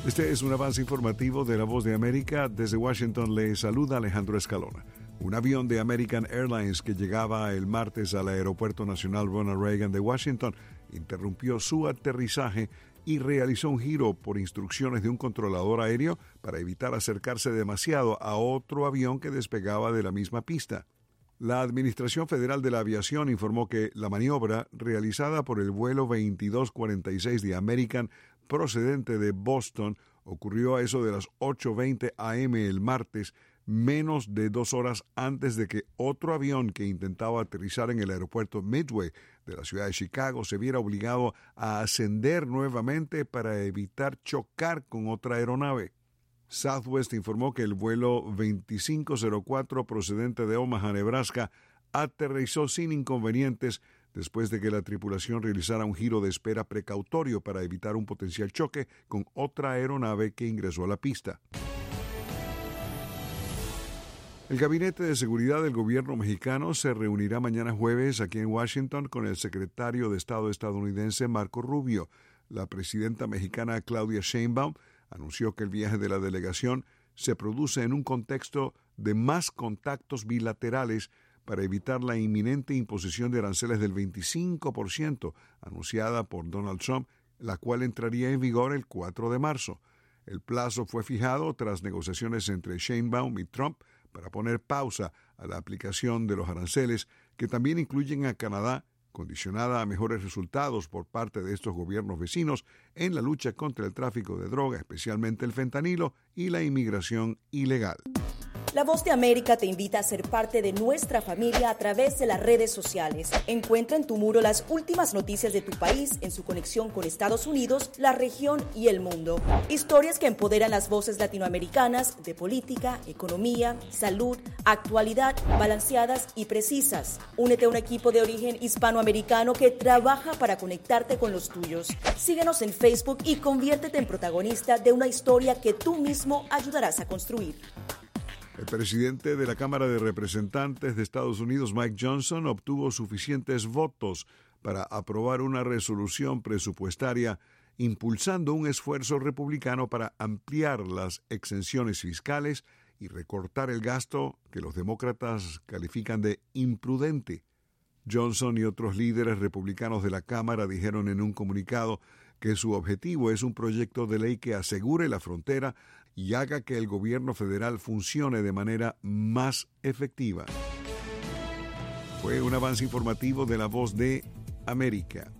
Este es un avance informativo de La Voz de América. Desde Washington le saluda Alejandro Escalona. Un avión de American Airlines que llegaba el martes al Aeropuerto Nacional Ronald Reagan de Washington interrumpió su aterrizaje y realizó un giro por instrucciones de un controlador aéreo para evitar acercarse demasiado a otro avión que despegaba de la misma pista. La Administración Federal de la Aviación informó que la maniobra, realizada por el vuelo 2246 de American procedente de Boston, ocurrió a eso de las 8:20 a.m. el martes, menos de 2 horas antes de que otro avión que intentaba aterrizar en el aeropuerto Midway de la ciudad de Chicago se viera obligado a ascender nuevamente para evitar chocar con otra aeronave. Southwest informó que el vuelo 2504 procedente de Omaha, Nebraska, aterrizó sin inconvenientes después de que la tripulación realizara un giro de espera precautorio para evitar un potencial choque con otra aeronave que ingresó a la pista. El Gabinete de Seguridad del Gobierno mexicano se reunirá mañana jueves aquí en Washington con el secretario de Estado estadounidense Marco Rubio. La presidenta mexicana Claudia Sheinbaum anunció que el viaje de la delegación se produce en un contexto de más contactos bilaterales para evitar la inminente imposición de aranceles del 25% anunciada por Donald Trump, la cual entraría en vigor el 4 de marzo. El plazo fue fijado tras negociaciones entre Sheinbaum y Trump para poner pausa a la aplicación de los aranceles, que también incluyen a Canadá, condicionada a mejores resultados por parte de estos gobiernos vecinos en la lucha contra el tráfico de droga, especialmente el fentanilo y la inmigración ilegal. La Voz de América te invita a ser parte de nuestra familia a través de las redes sociales. Encuentra en tu muro las últimas noticias de tu país en su conexión con Estados Unidos, la región y el mundo. Historias que empoderan las voces latinoamericanas de política, economía, salud, actualidad, balanceadas y precisas. Únete a un equipo de origen hispanoamericano que trabaja para conectarte con los tuyos. Síguenos en Facebook y conviértete en protagonista de una historia que tú mismo ayudarás a construir. El presidente de la Cámara de Representantes de Estados Unidos, Mike Johnson, obtuvo suficientes votos para aprobar una resolución presupuestaria impulsando un esfuerzo republicano para ampliar las exenciones fiscales y recortar el gasto que los demócratas califican de imprudente. Johnson y otros líderes republicanos de la Cámara dijeron en un comunicado que su objetivo es un proyecto de ley que asegure la frontera y haga que el gobierno federal funcione de manera más efectiva. Fue un avance informativo de La Voz de América.